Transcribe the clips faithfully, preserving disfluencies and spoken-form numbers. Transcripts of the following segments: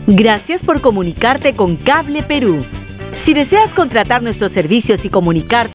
Gracias por comunicarte con Cable Perú. Si deseas contratar nuestros servicios y comunicarte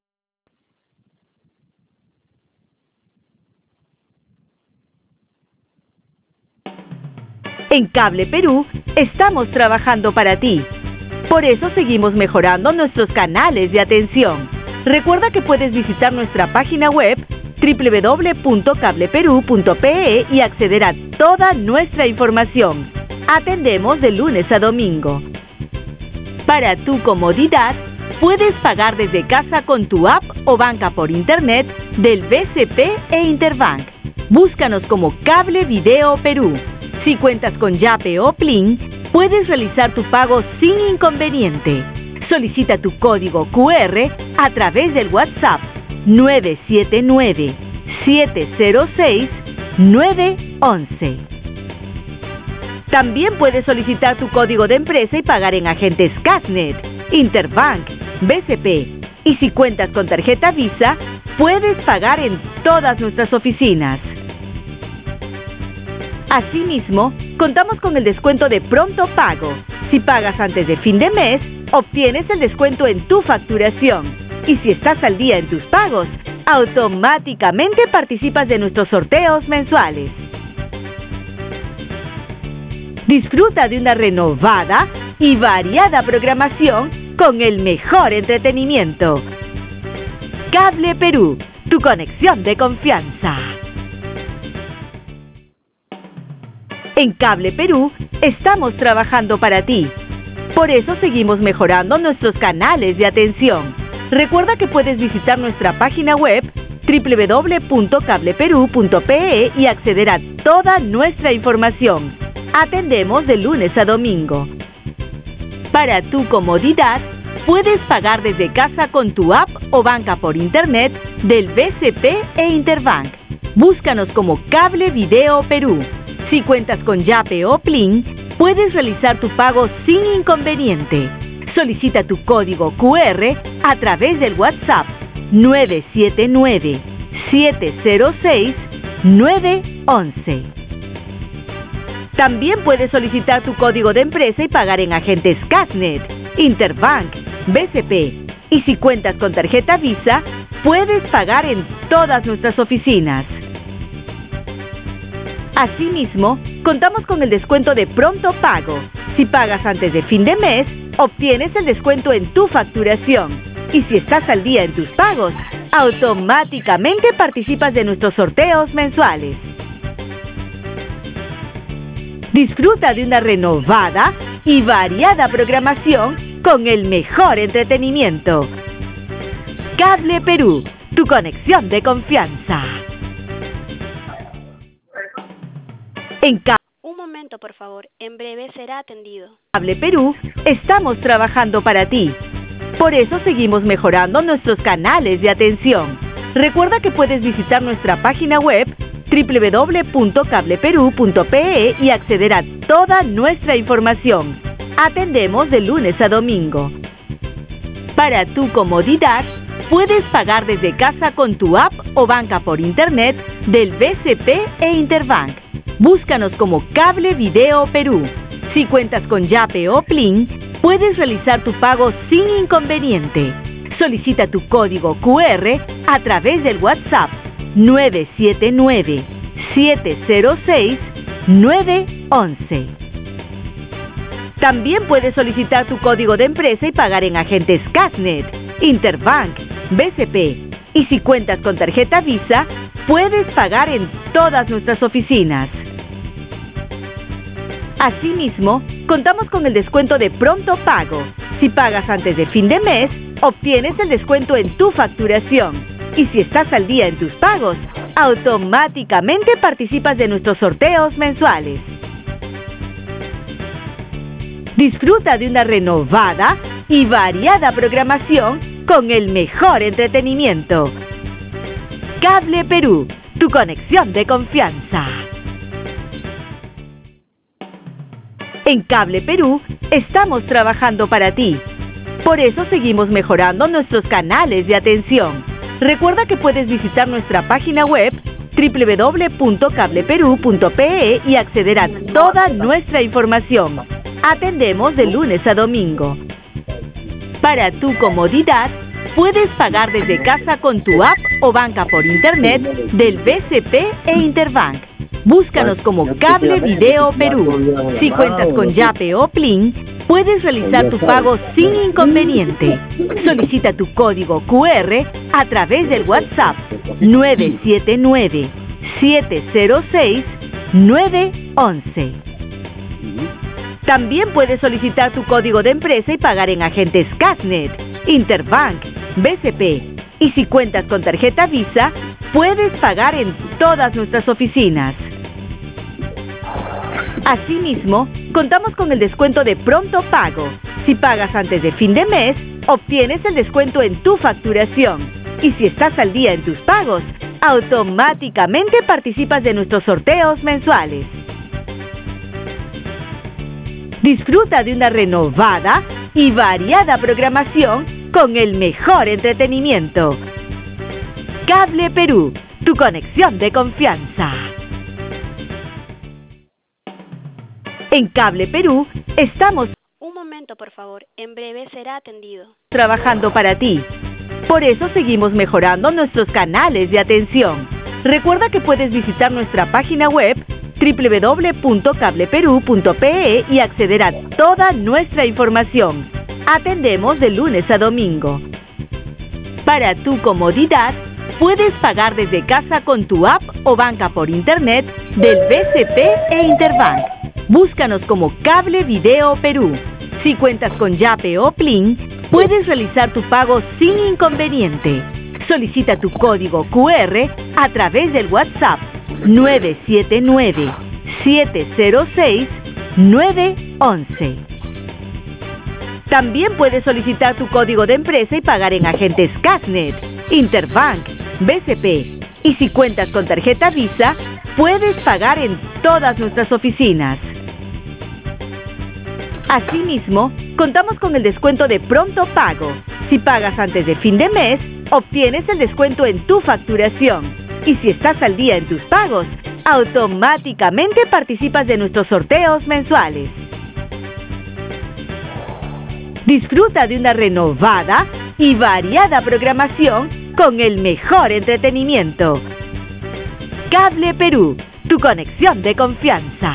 en Cable Perú, estamos trabajando para ti. Por eso seguimos mejorando nuestros canales de atención. Recuerda que puedes visitar nuestra página web doble u doble u doble u punto cable perú punto pe e y acceder a toda nuestra información. Atendemos de lunes a domingo. Para tu comodidad, puedes pagar desde casa con tu app o banca por internet del B C P e Interbank. Búscanos como Cable Video Perú. Si cuentas con Yape o Plin, puedes realizar tu pago sin inconveniente. Solicita tu código cu erre a través del WhatsApp nueve siete nueve, siete cero seis, nueve once. También puedes solicitar tu código de empresa y pagar en agentes Casnet, Interbank, B C P. Y si cuentas con tarjeta Visa, puedes pagar en todas nuestras oficinas. Asimismo, contamos con el descuento de pronto pago. Si pagas antes de fin de mes, obtienes el descuento en tu facturación. Y si estás al día en tus pagos, automáticamente participas de nuestros sorteos mensuales. Disfruta de una renovada y variada programación con el mejor entretenimiento. Cable Perú, tu conexión de confianza. En Cable Perú, estamos trabajando para ti. Por eso seguimos mejorando nuestros canales de atención. Recuerda que puedes visitar nuestra página web doble u doble u doble u punto cable perú punto pe e y acceder a toda nuestra información. Atendemos de lunes a domingo. Para tu comodidad, puedes pagar desde casa con tu app o banca por internet del B C P e Interbank. Búscanos como Cable Video Perú. Si cuentas con Yape o Plin, puedes realizar tu pago sin inconveniente. Solicita tu código cu erre a través del WhatsApp nueve siete nueve, siete cero seis, nueve once. También puedes solicitar tu código de empresa y pagar en agentes Casnet, Interbank, B C P. Y si cuentas con tarjeta Visa, puedes pagar en todas nuestras oficinas. Asimismo, contamos con el descuento de pronto pago. Si pagas antes de fin de mes, obtienes el descuento en tu facturación. Y si estás al día en tus pagos, automáticamente participas de nuestros sorteos mensuales. Disfruta de una renovada y variada programación con el mejor entretenimiento. Cable Perú, tu conexión de confianza. En Cable Un momento, por favor. En breve será atendido. Cable Perú, estamos trabajando para ti. Por eso seguimos mejorando nuestros canales de atención. Recuerda que puedes visitar nuestra página web doble u doble u doble u punto cable perú punto pe e y acceder a toda nuestra información. Atendemos de lunes a domingo. Para tu comodidad, puedes pagar desde casa con tu app o banca por internet del B C P e Interbank. Búscanos como Cable Video Perú. Si cuentas con Yape o Plin, puedes realizar tu pago sin inconveniente. Solicita tu código cu erre a través del WhatsApp nueve siete nueve, siete cero seis, nueve once. También puedes solicitar tu código de empresa y pagar en agentes Casnet, Interbank, B C P. Y si cuentas con tarjeta Visa, puedes pagar en todas nuestras oficinas. Asimismo, contamos con el descuento de pronto pago. Si pagas antes de fin de mes, obtienes el descuento en tu facturación. Y si estás al día en tus pagos, automáticamente participas de nuestros sorteos mensuales. Disfruta de una renovada y variada programación con el mejor entretenimiento. Cable Perú, tu conexión de confianza. En Cable Perú, estamos trabajando para ti. Por eso seguimos mejorando nuestros canales de atención. Recuerda que puedes visitar nuestra página web doble u doble u doble u punto cable perú punto pe e y acceder a toda nuestra información. Atendemos de lunes a domingo. Para tu comodidad, puedes pagar desde casa con tu app o banca por internet del B C P e Interbank. Búscanos como Cable Video Perú. Si cuentas con Yape o Plin, puedes realizar tu pago sin inconveniente. Solicita tu código Q R a través del WhatsApp nueve siete nueve, siete cero seis, nueve once. También puedes solicitar tu código de empresa y pagar en agentes Casnet, Interbank, B C P. Y si cuentas con tarjeta Visa, puedes pagar en todas nuestras oficinas. Asimismo, contamos con el descuento de pronto pago. Si pagas antes de fin de mes, obtienes el descuento en tu facturación. Y si estás al día en tus pagos, automáticamente participas de nuestros sorteos mensuales. Disfruta de una renovada y variada programación con el mejor entretenimiento. Cable Perú, tu conexión de confianza. En Cable Perú estamos Un momento, por favor. En breve será atendido. trabajando para ti. Por eso seguimos mejorando nuestros canales de atención. Recuerda que puedes visitar nuestra página web doble u doble u doble u punto cable perú punto pe e y acceder a toda nuestra información. Atendemos de lunes a domingo. Para tu comodidad, puedes pagar desde casa con tu app o banca por internet del B C P e Interbank. Búscanos como Cable Video Perú. Si cuentas con Yape o Plin, puedes realizar tu pago sin inconveniente. Solicita tu código Q R a través del WhatsApp nueve siete nueve, siete cero seis, nueve once. También puedes solicitar tu código de empresa y pagar en agentes Casnet, Interbank, B C P. Y si cuentas con tarjeta Visa, puedes pagar en todas nuestras oficinas. Asimismo, contamos con el descuento de pronto pago. Si pagas antes de fin de mes, obtienes el descuento en tu facturación. Y si estás al día en tus pagos, automáticamente participas de nuestros sorteos mensuales. Disfruta de una renovada y variada programación con el mejor entretenimiento. Cable Perú, tu conexión de confianza.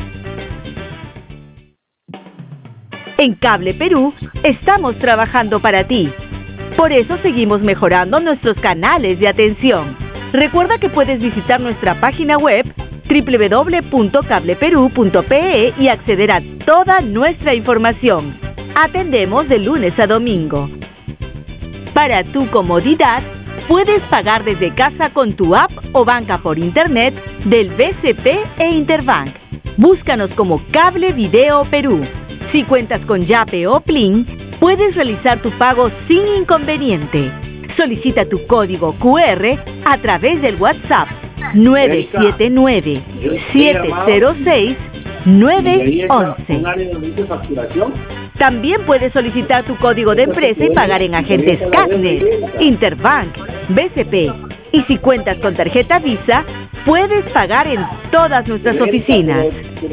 En Cable Perú estamos trabajando para ti. Por eso seguimos mejorando nuestros canales de atención. Recuerda que puedes visitar nuestra página web doble u doble u doble u punto cable perú punto pe e y acceder a toda nuestra información. Atendemos de lunes a domingo. Para tu comodidad, puedes pagar desde casa con tu app o banca por internet del B C P e Interbank. Búscanos como Cable Video Perú. Si cuentas con Yape o Plin, puedes realizar tu pago sin inconveniente. Solicita tu código Q R a través del WhatsApp nueve siete nueve, siete cero seis, nueve once. También puedes solicitar tu código de empresa y pagar en agentes Casnet, Interbank, B C P. Y si cuentas con tarjeta Visa, puedes pagar en todas nuestras oficinas.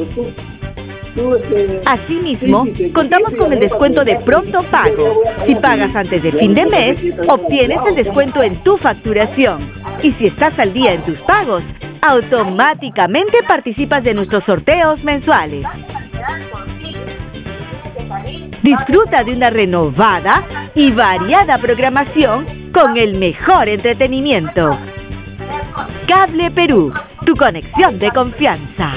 Asimismo, contamos con el descuento de pronto pago. Si pagas antes de fin de mes, obtienes el descuento en tu facturación. Y si estás al día en tus pagos, automáticamente participas de nuestros sorteos mensuales. Disfruta de una renovada y variada programación con el mejor entretenimiento. Cable Perú, tu conexión de confianza.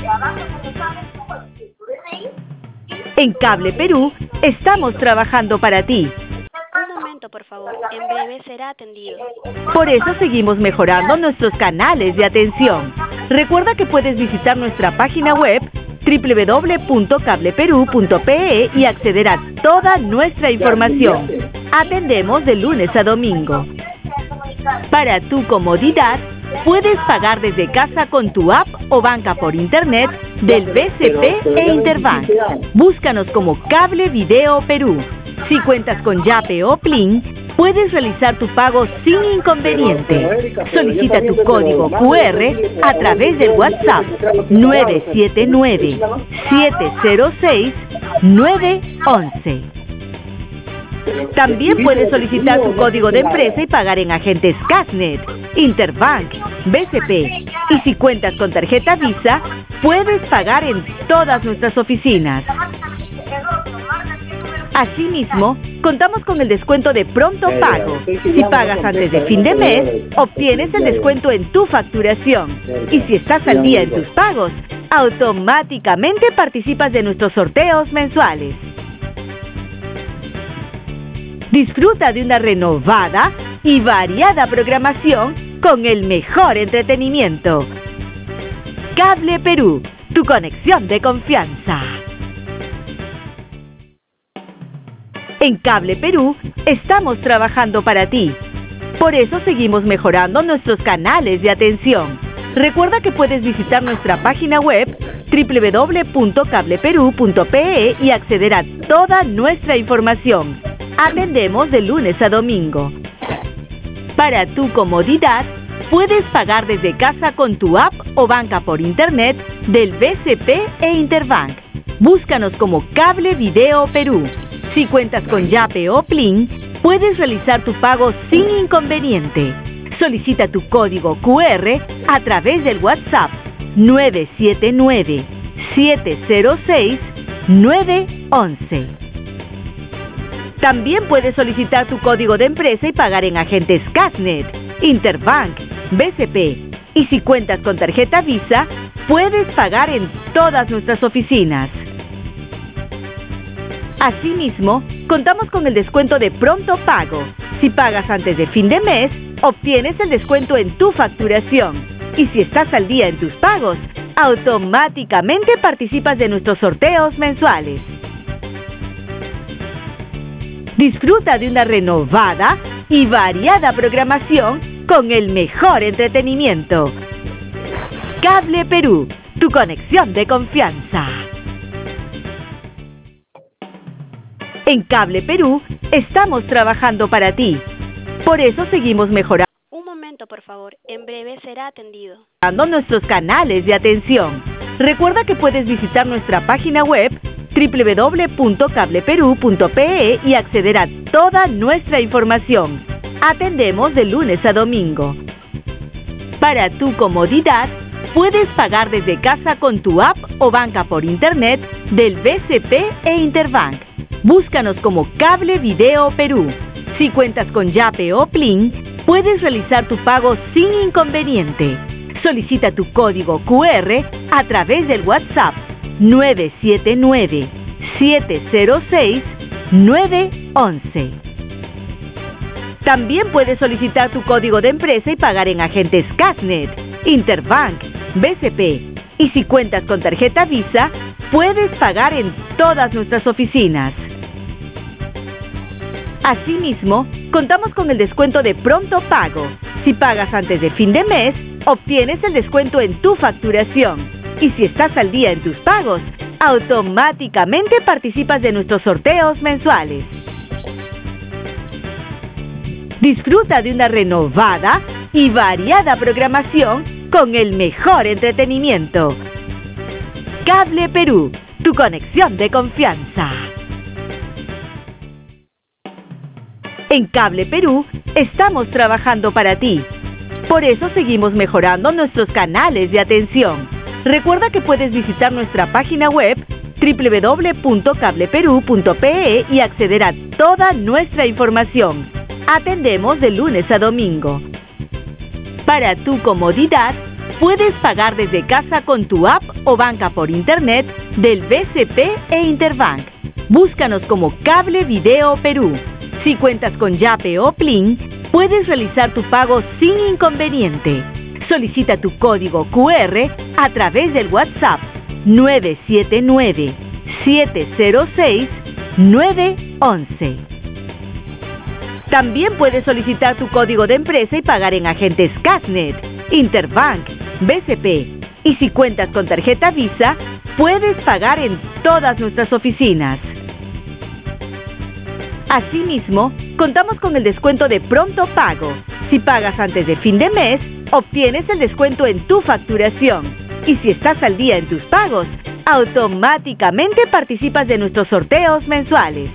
En Cable Perú estamos trabajando para ti. Un momento, por favor. En breve será atendido. Por eso seguimos mejorando nuestros canales de atención. Recuerda que puedes visitar nuestra página web doble u doble u doble u punto cable perú punto pe e y acceder a toda nuestra información. Atendemos de lunes a domingo. Para tu comodidad, puedes pagar desde casa con tu app o banca por internet del B C P e Interbank. Búscanos como Cable Video Perú. Si cuentas con Yape o Plin, puedes realizar tu pago sin inconveniente. Solicita tu código Q R a través del WhatsApp nueve siete nueve, siete cero seis, nueve once. También puedes solicitar tu código de empresa y pagar en agentes Casnet, Interbank, B C P. Y si cuentas con tarjeta Visa, puedes pagar en todas nuestras oficinas. Asimismo, contamos con el descuento de pronto pago. Si pagas antes de fin de mes, obtienes el descuento en tu facturación. Y si estás al día en tus pagos, automáticamente participas de nuestros sorteos mensuales. Disfruta de una renovada y variada programación con el mejor entretenimiento. Cable Perú, tu conexión de confianza. En Cable Perú estamos trabajando para ti. Por eso seguimos mejorando nuestros canales de atención. Recuerda que puedes visitar nuestra página web doble u doble u doble u punto cable perú punto pe e y acceder a toda nuestra información. Atendemos de lunes a domingo. Para tu comodidad, puedes pagar desde casa con tu app o banca por internet del B C P e Interbank. Búscanos como Cable Video Perú. Si cuentas con Yape o Plin, puedes realizar tu pago sin inconveniente. Solicita tu código Q R a través del WhatsApp nueve siete nueve, siete cero seis, nueve once. También puedes solicitar tu código de empresa y pagar en agentes Casnet, Interbank, B C P. Y si cuentas con tarjeta Visa, puedes pagar en todas nuestras oficinas. Asimismo, contamos con el descuento de pronto pago. Si pagas antes de fin de mes, obtienes el descuento en tu facturación. Y si estás al día en tus pagos, automáticamente participas de nuestros sorteos mensuales. Disfruta de una renovada y variada programación con el mejor entretenimiento. Cable Perú, tu conexión de confianza. En Cable Perú estamos trabajando para ti. Por eso seguimos mejorando Un momento, por favor. En breve será atendido. nuestros canales de atención. Recuerda que puedes visitar nuestra página web doble u doble u doble u punto cable perú punto pe e y acceder a toda nuestra información. Atendemos de lunes a domingo. Para tu comodidad, puedes pagar desde casa con tu app o banca por internet del B C P e Interbank. Búscanos como Cable Video Perú. Si cuentas con Yape o Plin, puedes realizar tu pago sin inconveniente. Solicita tu código Q R a través del WhatsApp nueve siete nueve, siete cero seis, nueve once. También puedes solicitar tu código de empresa y pagar en agentes Casnet, Interbank, B C P. Y si cuentas con tarjeta Visa, puedes pagar en todas nuestras oficinas. Asimismo, contamos con el descuento de pronto pago. Si pagas antes de fin de mes, obtienes el descuento en tu facturación. Y si estás al día en tus pagos, automáticamente participas de nuestros sorteos mensuales. Disfruta de una renovada y variada programación con el mejor entretenimiento. Cable Perú, tu conexión de confianza. En Cable Perú estamos trabajando para ti. Por eso seguimos mejorando nuestros canales de atención. Recuerda que puedes visitar nuestra página web doble u doble u doble u punto cable perú punto pe e y acceder a toda nuestra información. Atendemos de lunes a domingo. Para tu comodidad, puedes pagar desde casa con tu app o banca por internet del B C P e Interbank. Búscanos como Cable Video Perú. Si cuentas con Yape o Plin, puedes realizar tu pago sin inconveniente. Solicita tu código Q R a través del WhatsApp nueve siete nueve, siete cero seis, nueve once. También puedes solicitar tu código de empresa y pagar en agentes Casnet, Interbank, B C P. Y si cuentas con tarjeta Visa, puedes pagar en todas nuestras oficinas. Asimismo, contamos con el descuento de Pronto Pago. Si pagas antes de fin de mes, obtienes el descuento en tu facturación. Y si estás al día en tus pagos, automáticamente participas de nuestros sorteos mensuales.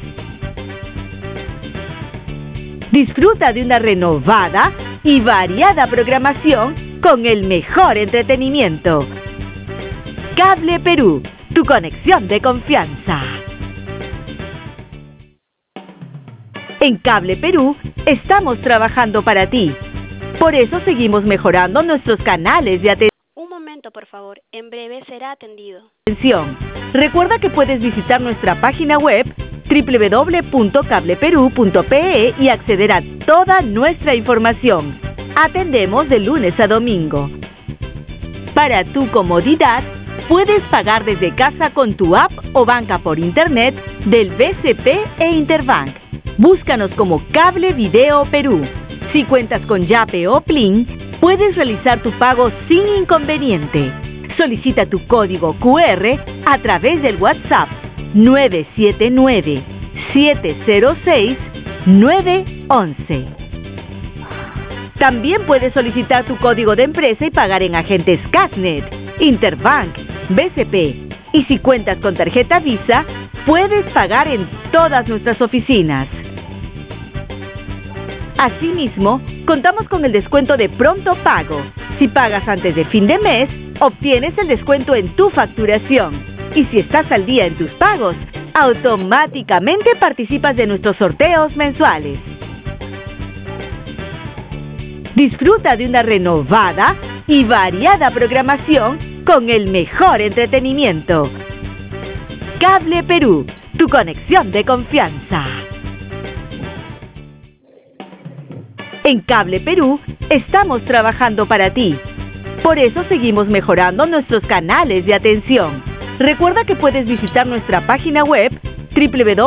Disfruta de una renovada y variada programación con el mejor entretenimiento. Cable Perú, tu conexión de confianza. En Cable Perú estamos trabajando para ti. Por eso seguimos mejorando nuestros canales de atención. Un momento, por favor. En breve será atendido. Recuerda que puedes visitar nuestra página web doble u doble u doble u punto cable perú punto pe e y acceder a toda nuestra información. Atendemos de lunes a domingo. Para tu comodidad, puedes pagar desde casa con tu app o banca por internet del B C P e Interbank. Búscanos como Cable Video Perú. Si cuentas con Yape o Plin, puedes realizar tu pago sin inconveniente. Solicita tu código cu erre a través del WhatsApp nueve siete nueve, siete cero seis, nueve once. También puedes solicitar tu código de empresa y pagar en agentes Casnet, Interbank, B C P. Y si cuentas con tarjeta Visa, puedes pagar en todas nuestras oficinas. Asimismo, contamos con el descuento de Pronto Pago. Si pagas antes de fin de mes, obtienes el descuento en tu facturación. Y si estás al día en tus pagos, automáticamente participas de nuestros sorteos mensuales. Disfruta de una renovada y variada programación con el mejor entretenimiento. Cable Perú, tu conexión de confianza. En Cable Perú estamos trabajando para ti. Por eso seguimos mejorando nuestros canales de atención. Recuerda que puedes visitar nuestra página web doble u doble u doble u